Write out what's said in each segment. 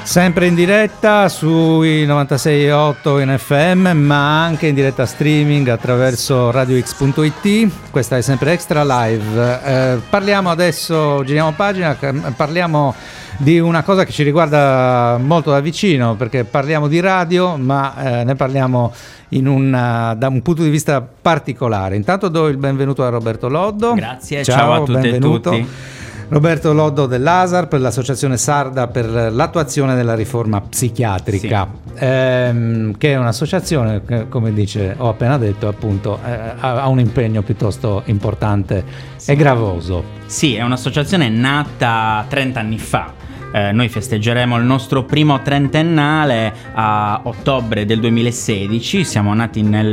Sempre in diretta sui 96.8 in FM, ma anche in diretta streaming attraverso radiox.it. Questa è sempre Extra Live. Parliamo adesso, giriamo pagina, parliamo di una cosa che ci riguarda molto da vicino, perché parliamo di radio, ma ne parliamo da un punto di vista particolare. Intanto do il benvenuto a Roberto Loddo. Grazie, ciao a tutte e tutti. Roberto Loddo dell'ASARP, l'Associazione Sarda per l'attuazione della riforma psichiatrica, sì. Che è un'associazione che, come ho appena detto, appunto, ha un impegno piuttosto importante, sì, e gravoso. Sì, è un'associazione nata 30 anni fa. Noi festeggeremo il nostro primo trentennale a ottobre del 2016. Siamo nati nel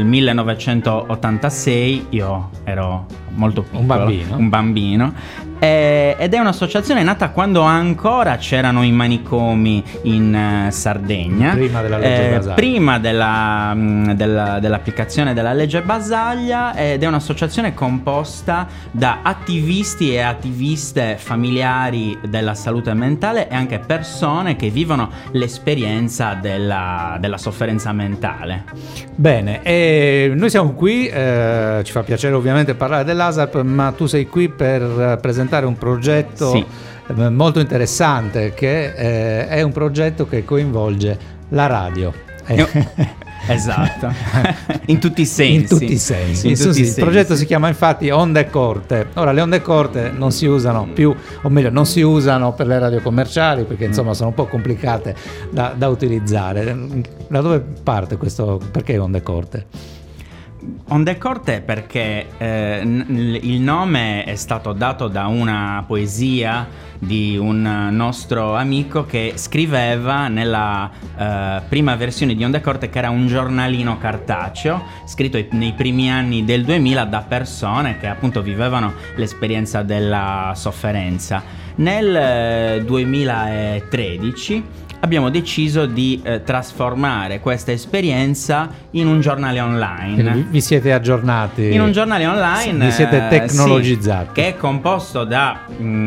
1986, io ero molto piccolo, un bambino. Ed è un'associazione nata quando ancora c'erano i manicomi in Sardegna, prima della legge Basaglia, prima dell'applicazione della legge Basaglia, ed è un'associazione composta da attivisti e attiviste familiari della salute mentale e anche persone che vivono l'esperienza della sofferenza mentale. Bene, noi siamo qui, ci fa piacere ovviamente parlare dell'ASARP, ma tu sei qui per presentare un progetto, sì, molto interessante, che è un progetto che coinvolge la radio. Esatto, in tutti i sensi. In tutti i sensi. Il progetto si chiama infatti Onde Corte. Ora, le onde corte non si usano più, o meglio, non si usano per le radio commerciali, perché insomma sono un po' complicate da utilizzare. Da dove parte questo? Perché onde corte? Onde corte perché il nome è stato dato da una poesia di un nostro amico che scriveva nella prima versione di Onde corte, che era un giornalino cartaceo scritto nei primi anni del 2000 da persone che appunto vivevano l'esperienza della sofferenza. Nel 2013 abbiamo deciso di trasformare questa esperienza in un giornale online. Quindi vi siete aggiornati? In un giornale online. Vi siete tecnologizzati. Sì, che è composto da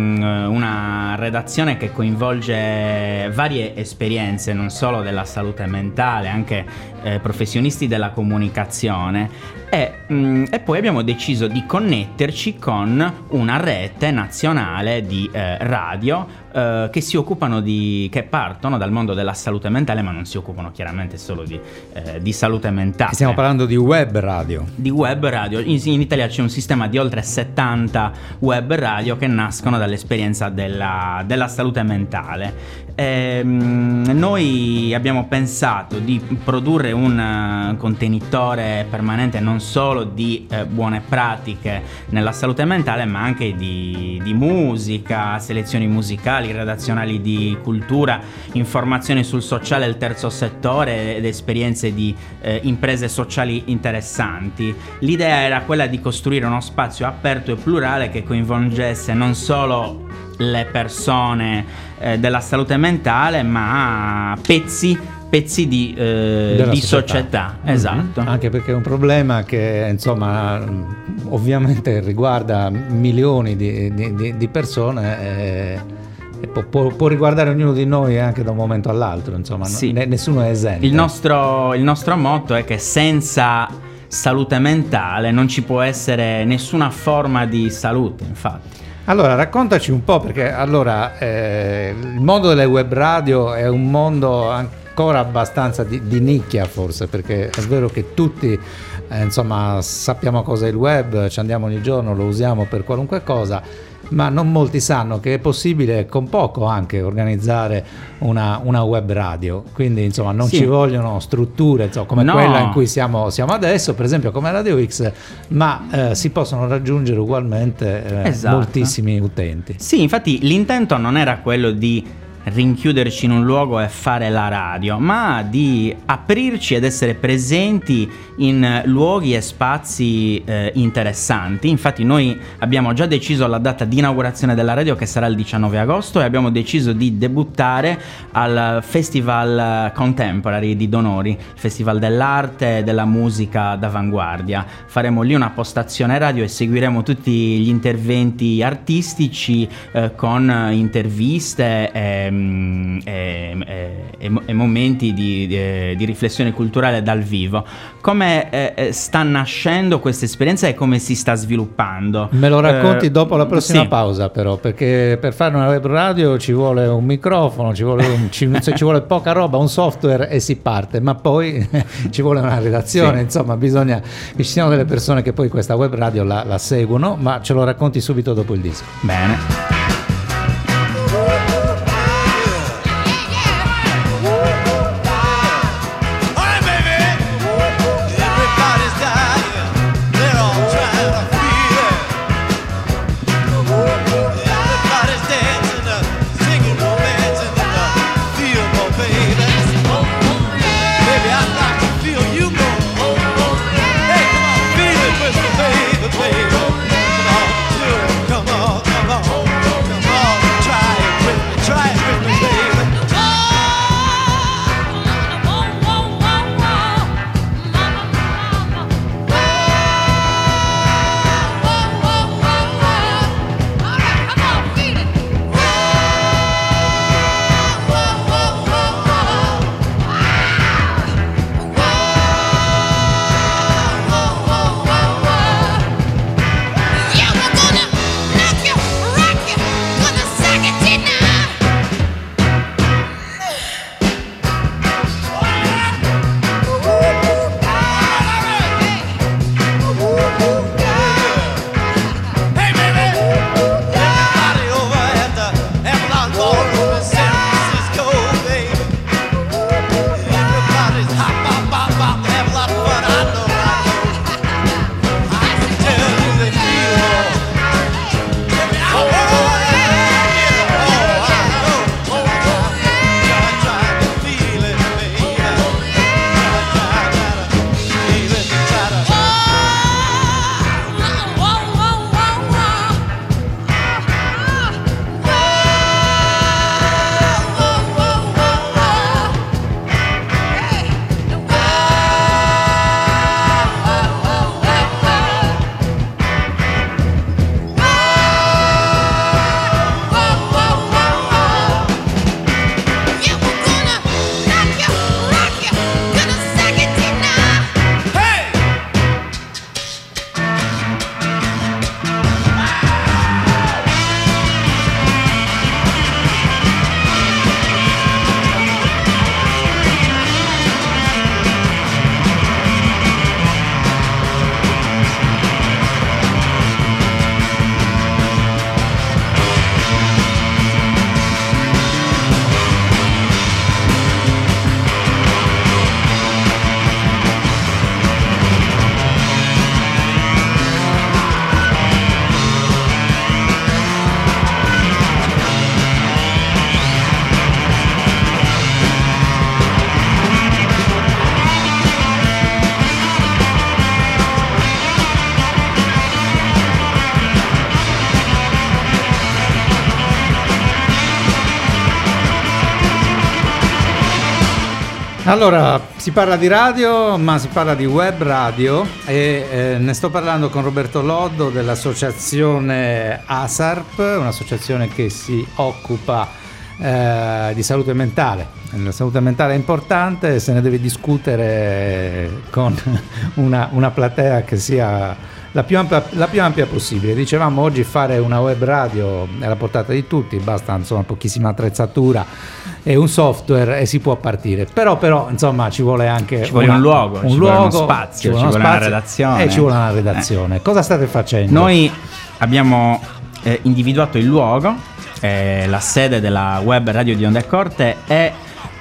una redazione che coinvolge varie esperienze, non solo della salute mentale, anche professionisti della comunicazione. E poi abbiamo deciso di connetterci con una rete nazionale di radio che si occupano che partono dal mondo della salute mentale, ma non si occupano chiaramente solo di salute mentale. Stiamo parlando di web radio. Di web radio. In Italia c'è un sistema di oltre 70 web radio che nascono dall'esperienza della salute mentale. Noi abbiamo pensato di produrre un contenitore permanente non solo di buone pratiche nella salute mentale, ma anche di musica, selezioni musicali, redazionali di cultura, informazioni sul sociale e il terzo settore ed esperienze di imprese sociali interessanti. L'idea era quella di costruire uno spazio aperto e plurale che coinvolgesse non solo le persone della salute mentale, ma pezzi di società. Mm-hmm. Esatto. Anche perché è un problema che insomma ovviamente riguarda milioni di persone e può riguardare ognuno di noi anche da un momento all'altro, insomma, sì. Nessuno è esente. Il nostro motto è che senza salute mentale non ci può essere nessuna forma di salute, infatti. Allora, raccontaci un po', perché il mondo delle web radio è un mondo ancora abbastanza di nicchia, forse, perché è vero che tutti insomma sappiamo cosa è il web, ci andiamo ogni giorno, lo usiamo per qualunque cosa, ma non molti sanno che è possibile con poco anche organizzare una web radio, quindi insomma non ci vogliono strutture insomma, come quella in cui siamo adesso, per esempio come Radio X, ma si possono raggiungere ugualmente moltissimi utenti. Sì, infatti l'intento non era quello di rinchiuderci in un luogo e fare la radio, ma di aprirci ed essere presenti in luoghi e spazi interessanti. Infatti noi abbiamo già deciso la data di inaugurazione della radio, che sarà il 19 agosto, e abbiamo deciso di debuttare al Festival Contemporary di Donori, il festival dell'arte e della musica d'avanguardia. Faremo lì una postazione radio e seguiremo tutti gli interventi artistici con interviste e momenti di riflessione culturale dal vivo. Come sta nascendo questa esperienza e come si sta sviluppando? Me lo racconti dopo la prossima sì. pausa, però, perché per fare una web radio ci vuole un microfono, ci vuole poca roba, un software e si parte, ma poi ci vuole una redazione, insomma bisogna che ci siano delle persone che poi questa web radio la seguono, ma ce lo racconti subito dopo il disco. Bene. Allora, si parla di radio, ma si parla di web radio e ne sto parlando con Roberto Loddo dell'associazione ASARP, un'associazione che si occupa di salute mentale. La salute mentale è importante, se ne deve discutere con una platea che sia la più ampia possibile. Dicevamo, oggi fare una web radio è alla portata di tutti, basta insomma pochissima attrezzatura e un software e si può partire. Però insomma ci vuole anche un luogo, uno spazio, ci vuole una redazione. E ci vuole una redazione. Cosa state facendo? Noi abbiamo individuato il luogo, la sede della web radio di Onde Corte è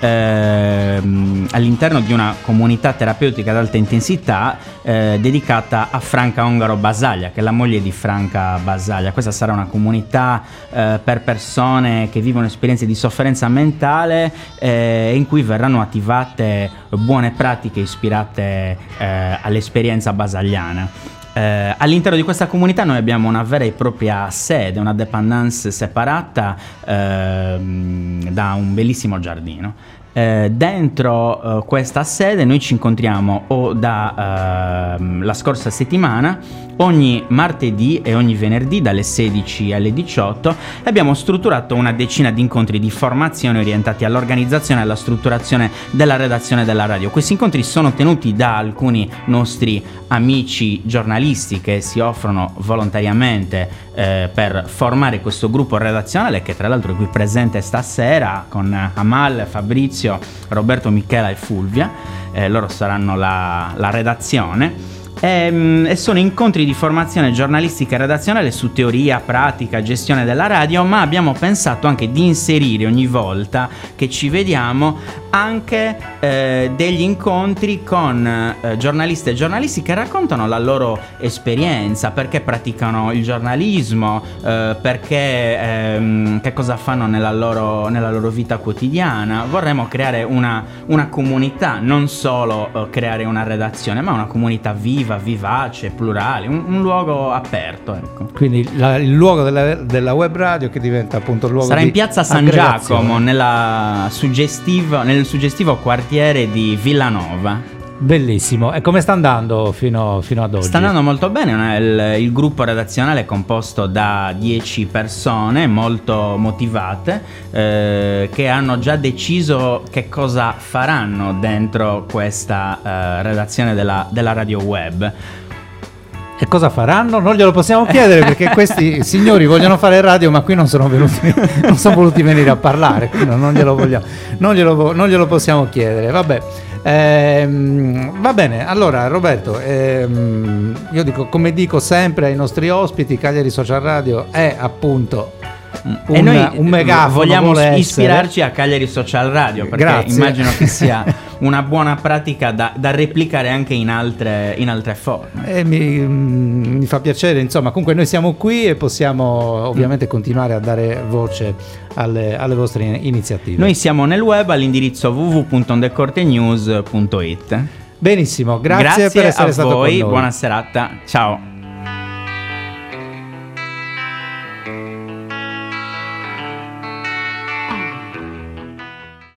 all'interno di una comunità terapeutica ad alta intensità dedicata a Franca Ongaro Basaglia, che è la moglie di Franca Basaglia. Questa sarà una comunità per persone che vivono esperienze di sofferenza mentale in cui verranno attivate buone pratiche ispirate all'esperienza basagliana. All'interno di questa comunità noi abbiamo una vera e propria sede, una dépendance separata da un bellissimo giardino. Dentro questa sede noi ci incontriamo o la scorsa settimana ogni martedì e ogni venerdì dalle 16 alle 18 e abbiamo strutturato una decina di incontri di formazione orientati all'organizzazione e alla strutturazione della redazione della radio. Questi incontri sono tenuti da alcuni nostri amici giornalisti che si offrono volontariamente per formare questo gruppo redazionale, che tra l'altro è qui presente stasera con Amal, Fabrizio, Roberto, Michela e Fulvia. Loro saranno la redazione. E sono incontri di formazione giornalistica e redazionale su teoria, pratica, gestione della radio, ma abbiamo pensato anche di inserire ogni volta che ci vediamo anche degli incontri con giornalisti e giornalisti che raccontano la loro esperienza, perché praticano il giornalismo, perché che cosa fanno nella loro vita quotidiana. Vorremmo creare una comunità, non solo creare una redazione, ma una comunità vivace, plurale, un luogo aperto, ecco. Quindi il luogo della web radio che diventa appunto il luogo sarà in piazza San Giacomo, nel suggestivo quartiere di Villanova. Bellissimo. E come sta andando fino ad oggi? Sta andando molto bene. Il gruppo redazionale è composto da 10 persone molto motivate, che hanno già deciso che cosa faranno dentro questa redazione della radio web. E cosa faranno? Non glielo possiamo chiedere perché questi signori vogliono fare radio, ma qui non sono voluti venire a parlare, quindi non glielo possiamo chiedere. Vabbè. Va bene, allora Roberto, io dico, come dico sempre ai nostri ospiti, Cagliari Social Radio è appunto un megafono. Vogliamo ispirarci a Cagliari Social Radio, perché grazie. Immagino che sia una buona pratica da replicare anche in altre forme. Mi fa piacere, insomma, comunque noi siamo qui e possiamo ovviamente continuare a dare voce alle vostre iniziative. Noi siamo nel web all'indirizzo www.ondecortenews.it. Benissimo, grazie per essere stato con noi. Buona serata, ciao.